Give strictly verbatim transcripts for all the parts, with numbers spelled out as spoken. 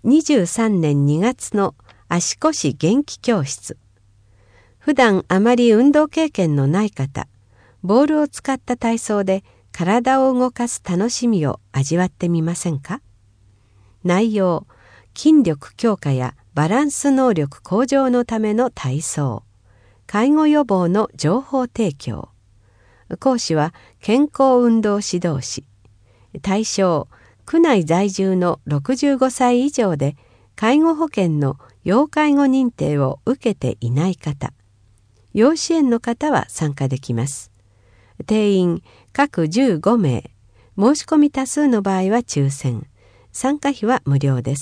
にじゅうさんねんにがつの足腰元気教室。普段あまり運動経験のない方、ボールを使った体操で体を動かす楽しみを味わってみませんか？内容、筋力強化やバランス能力向上のための体操、介護予防の情報提供。講師は健康運動指導士。対象、区内在住のろくじゅうごさい以上で介護保険の要介護認定を受けていない方、要支援の方は参加できます。定員各じゅうごめい、申し込み多数の場合は抽選、参加費は無料です。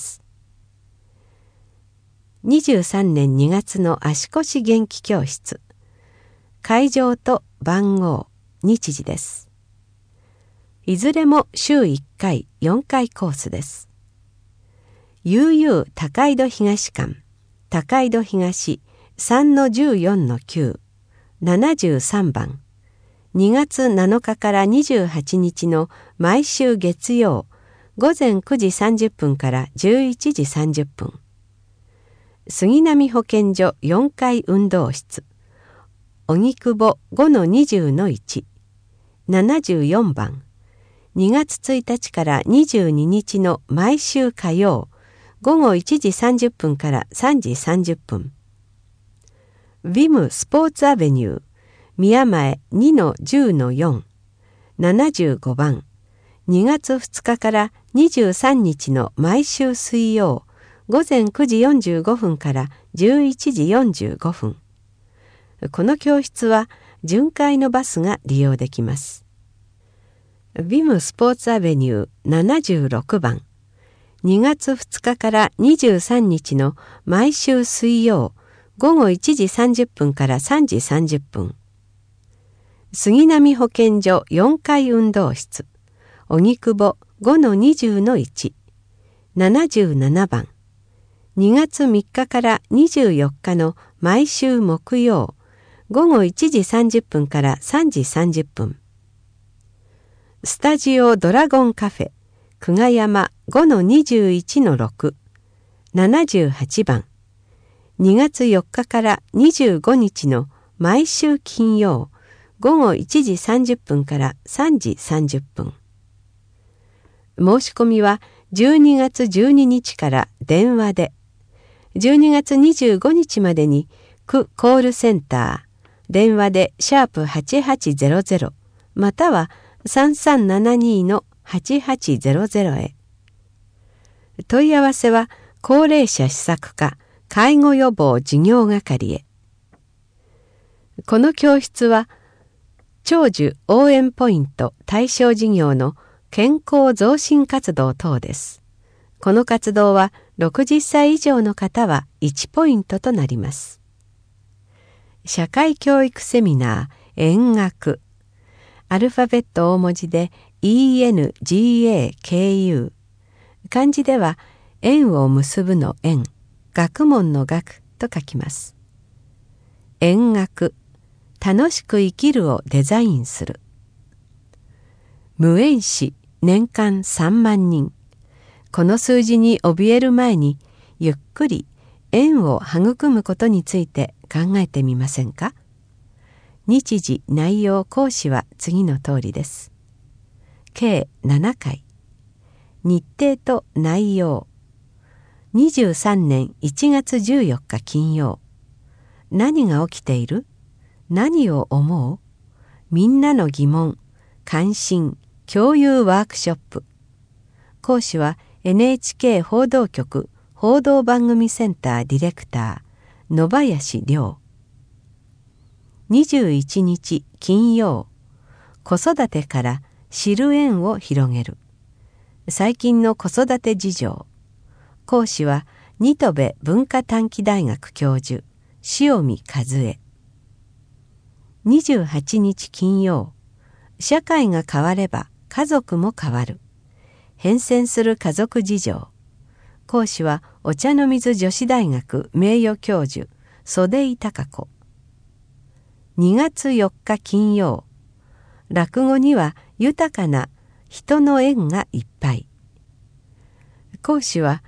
にじゅうさんねんにがつの足腰元気教室。会場と番号、日時です。いずれも週いっかい、よんかいコースです。悠々高井戸東館、高井戸東 さんのじゅうよんのきゅう、ななじゅうさんばん。にがつなのかからにじゅうはちにちの毎週月曜、ごぜんくじさんじゅっぷんからじゅういちじさんじゅっぷん。杉並保健所よんかい運動室、荻窪 ごのにじゅうのいち、ななじゅうよんばん。にがつついたちからにじゅうににちの毎週火曜、ごごいちじさんじゅっぷんからさんじさんじゅっぷん。ヴィムスポーツアベニュー、宮前 にのじゅうのよん、ななじゅうごばん。にがつふつかからにじゅうさんにちの毎週水曜、ごぜんくじよんじゅうごふんからじゅういちじよんじゅうごふん。この教室は巡回のバスが利用できます。ヴィムスポーツアベニューななじゅうろくばん。にがつふつかからにじゅうさんにちの毎週水曜、ごごいちじさんじゅっぷんからさんじさんじゅっぷん。杉並保健所よんかい運動室、荻窪 ごのにじゅうのいち、ななじゅうななばん。にがつみっかからにじゅうよっかの毎週木曜、ごごいちじさんじゅっぷんからさんじさんじゅっぷん。スタジオドラゴンカフェ、久我山 ごのにじゅういちのろく、ななじゅうはちばん。にがつよっかからにじゅうごにちの毎週金曜、ごごいちじさんじゅっぷんからさんじさんじゅっぷん。申し込みはじゅうにがつじゅうににちから電話で、じゅうにがつにじゅうごにちまでに区コールセンター、電話でシャープはちはちゼロゼロまたはさんさんななにのはちはちゼロゼロへ。問い合わせは高齢者施策課介護予防事業係へ。この教室は長寿応援ポイント対象事業の健康増進活動等です。この活動はろくじゅっさい以上の方はいちポイントとなります。社会教育セミナー円学、アルファベット大文字で イーエヌジーエーケーユー、 漢字では縁を結ぶの縁、学問の学と書きます。円学、楽しく生きるをデザインする。無縁死年間さんまんにん。この数字に怯える前にゆっくり縁を育むことについて考えてみませんか？日時、内容、講師は次の通りです。計ななかい。日程と内容。にじゅうさんねんいちがつじゅうよっか金曜。何が起きている？何を思う？みんなの疑問、関心、共有ワークショップ。講師は エヌエイチケー 報道局報道番組センターディレクター野林亮。にじゅういちにち金曜、子育てから知る縁を広げる。最近の子育て事情。講師は新渡戸文化短期大学教授塩見和恵。にじゅうはちにち金曜、社会が変われば家族も変わる。変遷する家族事情。講師はお茶の水女子大学名誉教授袖井孝子。にがつよっか金曜、落語には豊かな人の縁がいっぱい。講師は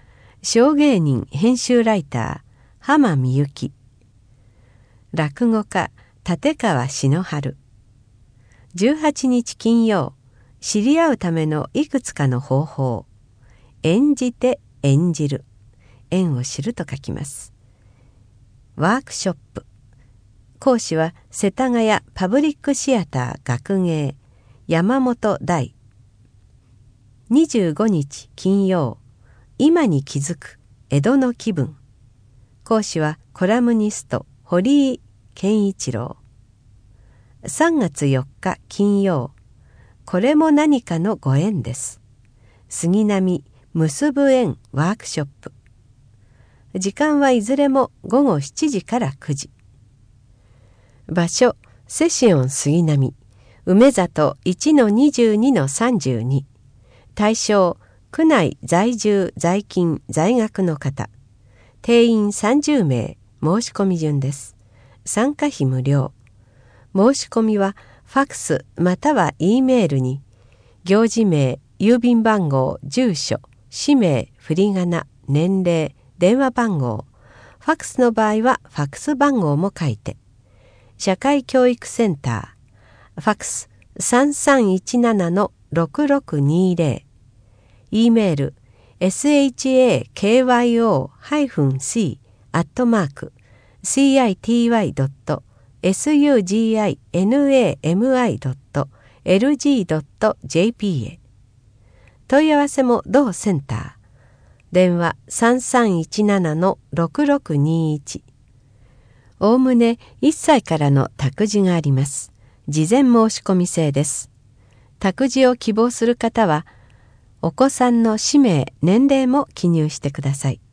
小芸人編集ライター浜美幸、落語家立川篠春。じゅうはちにち金曜、知り合うためのいくつかの方法。演じて演じる、縁を知ると書きます。ワークショップ。講師は世田谷パブリックシアター学芸山本大。にじゅうごにち金曜、今に気づく江戸の気分。講師はコラムニスト堀井健一郎。さんがつよっか金曜、これも何かのご縁です。杉並結ぶ縁ワークショップ。時間はいずれもごごしちじからくじ。場所、セシオン杉並梅里 いちのにじゅうにのさんじゅうに。対象、区内在住在勤在学の方。定員さんじゅうめい、申し込み順です。参加費無料。申し込みはファクスまたは E メールに行事名、郵便番号、住所、氏名、振り仮名、年齢、電話番号。ファクスの場合はファクス番号も書いて。社会教育センター、ファクスさんさんいちななのろくろくにぜろ。E メール エスエイチエーケーワイオーシー アットマーク シーアイティーワイドットエスユージーアイエヌエーエムアイドットエルジードットジェーピー へ。問い合わせも同センター。電話さんさんいちななのろくろくにいち。おおむねいっさいからの託児があります。事前申し込み制です。託児を希望する方は、お子さんの氏名、年齢も記入してください。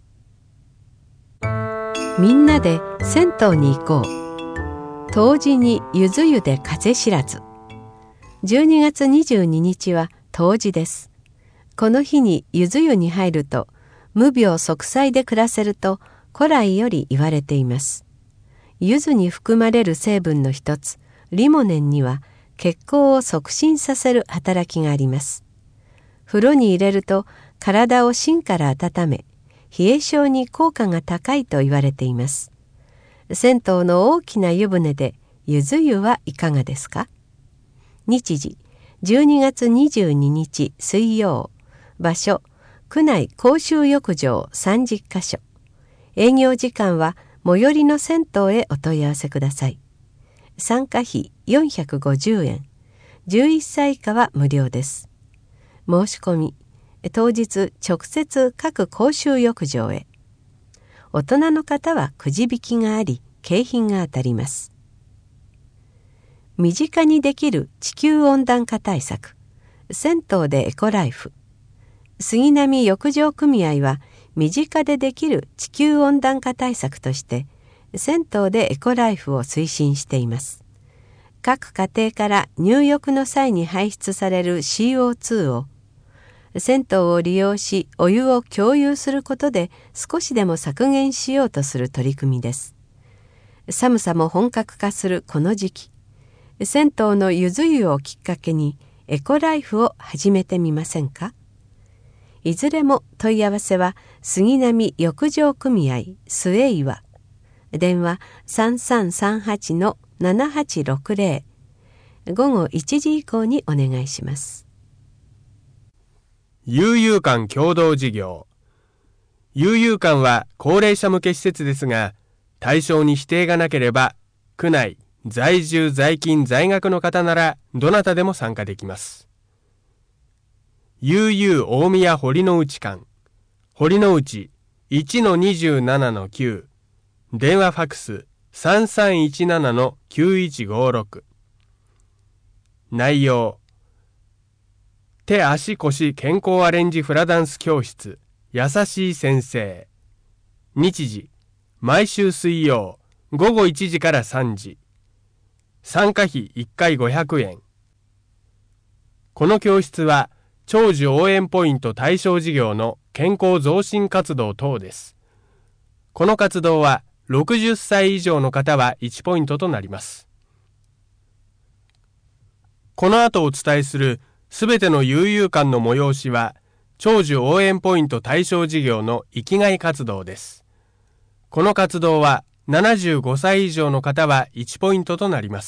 みんなで銭湯に行こう。冬至にゆず湯で風知らず。じゅうにがつにじゅうににちは冬至です。この日にゆず湯に入ると、無病息災で暮らせると古来より言われています。柚子に含まれる成分の一つ、リモネンには血行を促進させる働きがあります。風呂に入れると体を芯から温め、冷え性に効果が高いと言われています。銭湯の大きな湯船で柚子湯はいかがですか？日時、じゅうにがつにじゅうににち水曜。場所、区内公衆浴場さんじゅっかしょ。営業時間は最寄りの銭湯へお問い合わせください。参加費よんひゃくごじゅうえん。じゅういっさい以下は無料です。申し込み、当日直接各公衆浴場へ。大人の方はくじ引きがあり、景品が当たります。身近にできる地球温暖化対策。銭湯でエコライフ。杉並浴場組合は、身近でできる地球温暖化対策として、銭湯でエコライフを推進しています。各家庭から入浴の際に排出される シーオーツー を、銭湯を利用しお湯を共有することで少しでも削減しようとする取り組みです。寒さも本格化するこの時期、銭湯のゆず湯をきっかけにエコライフを始めてみませんか？いずれも問い合わせは杉並浴場組合スエイワ。電話さんさんさんはちのななはちろくぜろ。ごごいちじ以降にお願いします。 悠遊館共同事業。悠遊館は高齢者向け施設ですが、対象に指定がなければ、区内在住在勤在学の方ならどなたでも参加できます。悠々大宮堀之内館、堀之内 いちのにじゅうななのきゅう、電話ファクスさんさんいちななのきゅういちごろく。内容、手足腰健康アレンジフラダンス教室、優しい先生。日時、毎週水曜、ごごいちじからさんじ。参加費いっかいごひゃくえん。この教室は、長寿応援ポイント対象事業の健康増進活動等です。この活動は、ろくじゅっさい以上の方はいちポイントとなります。この後お伝えするすべての悠遊館の催しは、 長寿応援ポイント対象事業の域外活動です。この活動はななじゅうごさい以上の方はいちポイントとなります。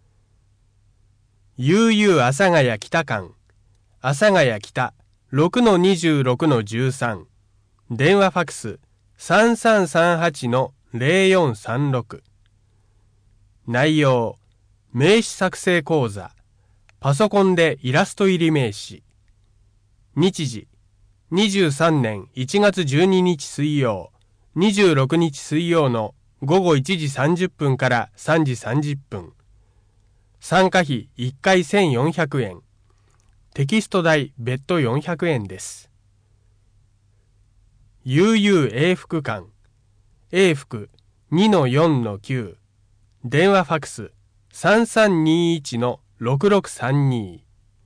ゆうゆう阿佐ヶ谷北間、阿佐ヶ谷北 ろくのにじゅうろくのじゅうさん、電話ファクス さんさんさんはちのゼロよんさんろく。内容、名刺作成講座、パソコンでイラスト入り名刺。日時、にじゅうさんねんいちがつじゅうににち水曜、にじゅうろくにち水曜のごごいちじさんじゅっぷんからさんじさんじゅっぷん。参加費いっかいせんよんひゃくえん。テキスト代別途よんひゃくえんです。ゆうゆう永福館、永福 にのよんのきゅう、電話ファクス さんさんにいちのろくろくさんに。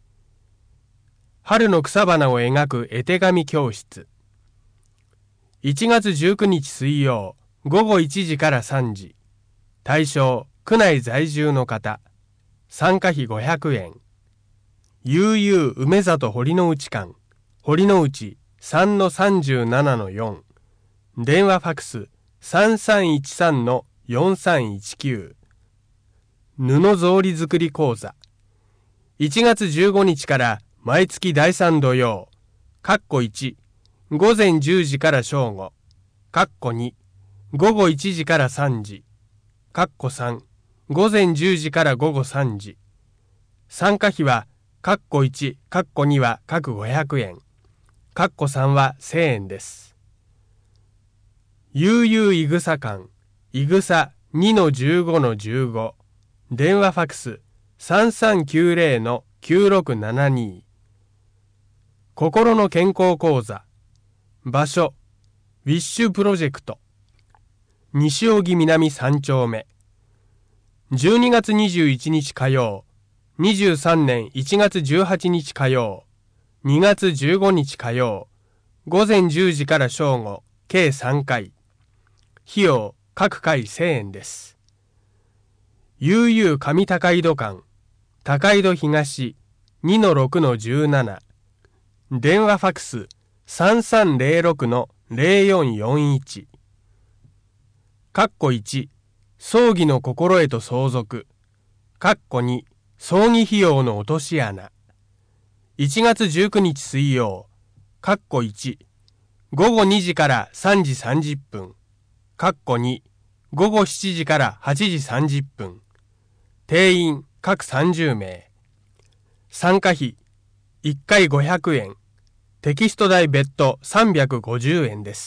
春の草花を描く絵手紙教室。いちがつじゅうくにち水曜、ごごいちじからさんじ。対象、区内在住の方。参加費ごひゃくえん。ゆうゆう梅里堀之内間、堀之内 さんのさんじゅうななのよん。電話ファクス さんさんいちさんのよんさんいちきゅう。布草履作り講座。いちがつじゅうごにちから毎月だいさん土曜、かっこいち、ごぜんじゅうじから正午、かっこに、ごごいちじからさんじ、かっこさん、ごぜんじゅうじからごごさんじ。参加費は、かっこいち、かっこには各ごひゃくえん、かっこさんはせんえんです。ゆうゆういぐさ館、いぐさ にのじゅうごのじゅうご、電話ファクス さんさんきゅうゼロのきゅうろくななに。心の健康講座。場所、ウィッシュプロジェクト。西荻南さん丁目。じゅうにがつにじゅういちにち火曜、にじゅうさんねんいちがつじゅうはちにち火曜、にがつじゅうごにち火曜、ごぜんじゅうじから正午、計さんかい。費用、各回せんえんです。ゆうゆう上高井戸館、高井戸東 にのろくのじゅうなな。電話ファクス さんさんゼロろくのゼロよんよんいち。かっこいち、葬儀の心得と相続。かっこに、葬儀費用の落とし穴。いちがつじゅうくにち水曜、かっこいち、ごごにじからさんじさんじゅっぷん。かっこに、ごごしちじからはちじさんじゅっぷん。定員各さんじゅうめい。参加費いっかいごひゃくえん。テキスト代別途さんびゃくごじゅうえんです。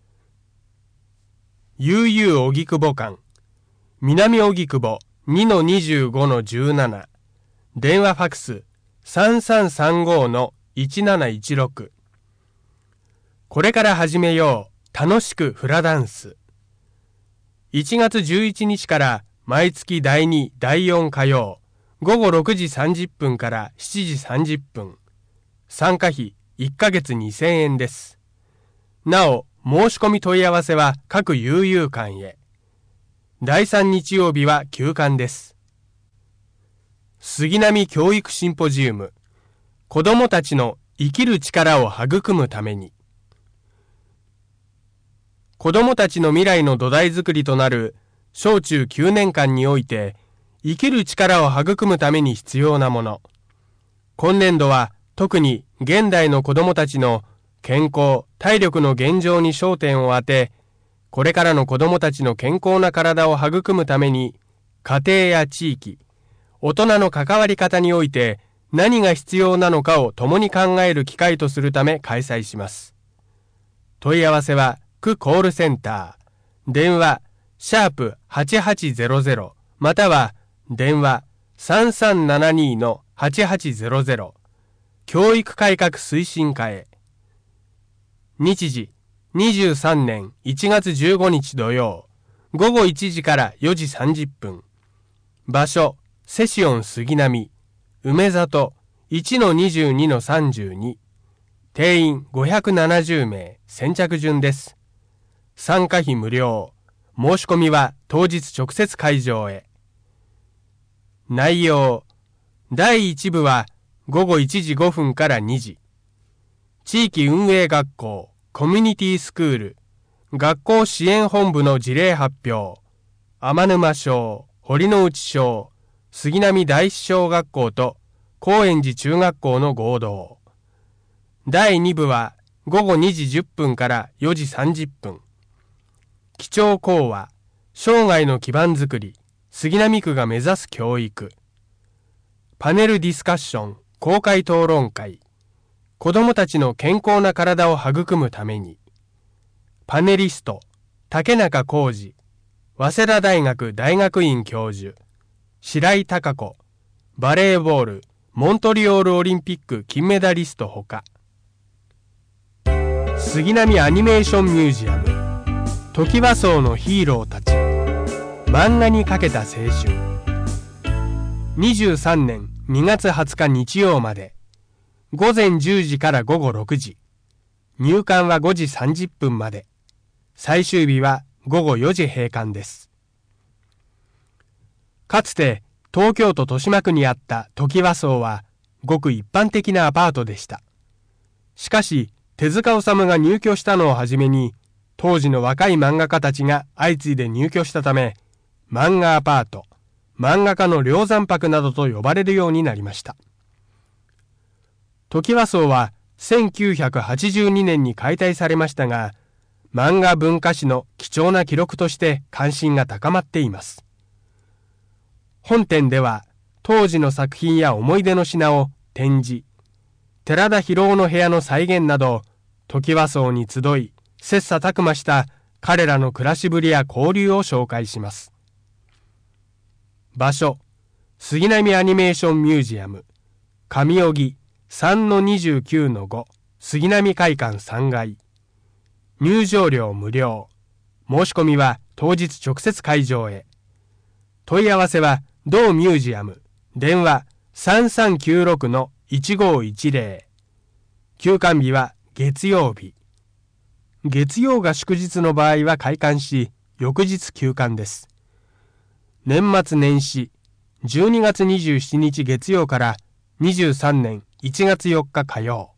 ゆうゆう荻窪間、南荻窪 にのにじゅうごのじゅうなな。電話ファクス さんさんさんごのいちなないちろく。これから始めよう、楽しくフラダンス。いちがつじゅういちにちから毎月だいに、だいよん火曜、ごごろくじさんじゅっぷんからしちじさんじゅっぷん。参加費いっかげつにせんえんです。なお、申し込み問い合わせは各ゆうゆう館へ。だいさん日曜日は休館です。杉並教育シンポジウム。子どもたちの生きる力を育むために。子どもたちの未来の土台づくりとなる小中きゅうねんかんにおいて、生きる力を育むために必要なもの。今年度は特に現代の子どもたちの健康・体力の現状に焦点を当て、これからの子どもたちの健康な体を育むために、家庭や地域、大人の関わり方において何が必要なのかを共に考える機会とするため開催します。問い合わせは区コールセンター、電話、シャープはちはちゼロゼロ、または電話さんさんななにのはちはちゼロゼロ、教育改革推進課へ。日時、にじゅうさんねんいちがつじゅうごにち土曜、ごごいちじからよじさんじゅっぷん。場所、セシオン杉並、梅里 いちのにじゅうにのさんじゅうに。定員ごひゃくななじゅうめい、先着順です。参加費無料。申し込みは当日直接会場へ。内容。だいいち部はごごいちじごふんからにじ。 地域運営学校、コミュニティスクール、学校支援本部の事例発表、天沼小、堀之内小、杉並第一小学校と高円寺中学校の合同。だいに部はごごにじじゅっぷんからよじさんじゅっぷん。基調講話、生涯の基盤づくり、杉並区が目指す教育。パネルディスカッション、公開討論会。子どもたちの健康な体を育むために。パネリスト、竹中浩二、早稲田大学大学院教授、白井貴子、バレーボール、モントリオールオリンピック金メダリストほか。杉並アニメーションミュージアム、トキワ荘のヒーローたち、漫画にかけた青春。にじゅうさんねんにがつはつか日曜まで、ごぜんじゅうじからごごろくじ、入館はごじさんじゅっぷんまで、最終日はごごよじ閉館です。かつて東京都豊島区にあったトキワ荘はごく一般的なアパートでした。しかし手塚治虫が入居したのをはじめに、当時の若い漫画家たちが相次いで入居したため、漫画アパート、漫画家の梁山泊などと呼ばれるようになりました。トキワ荘はせんきゅうひゃくはちじゅうにねんに解体されましたが、漫画文化史の貴重な記録として関心が高まっています。本展では当時の作品や思い出の品を展示、寺田博夫の部屋の再現など、トキワ荘に集い、切磋琢磨した彼らの暮らしぶりや交流を紹介します。場所、杉並アニメーションミュージアム、上荻 さんのにじゅうきゅうのご 杉並会館さんがい。入場料無料。申し込みは当日直接会場へ。問い合わせは同ミュージアム、電話 さんさんきゅうろくのいちごいちぜろ。休館日は月曜日。月曜が祝日の場合は開館し、翌日休館です。年末年始、じゅうにがつにじゅうしちにち月曜からにじゅうさんねんいちがつよっか火曜。